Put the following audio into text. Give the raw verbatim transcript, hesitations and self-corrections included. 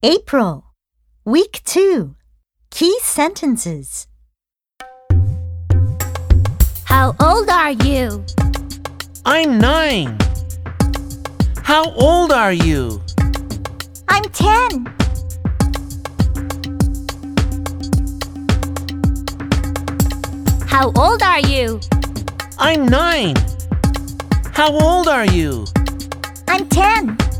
April. Week two. Key sentences. How old are you? I'm nine. How old are you? I'm ten. How old are you? I'm nine. How old are you? I'm ten.